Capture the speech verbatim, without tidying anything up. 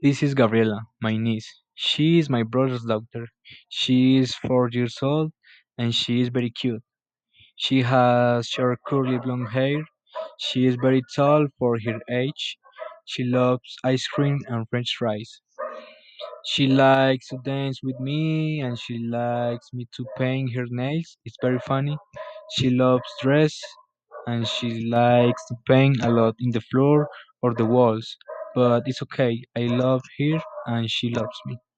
This is Gabriela, my niece. She is my brother's daughter. She is four years old and she is very cute. She has short curly blonde hair. She is very tall for her age. She loves ice cream and french fries. She likes to dance with me and she likes me to paint her nails. It's very funny. She loves dress and she likes to paint a lot in the floor or the walls. But it's okay. I love her and she loves me.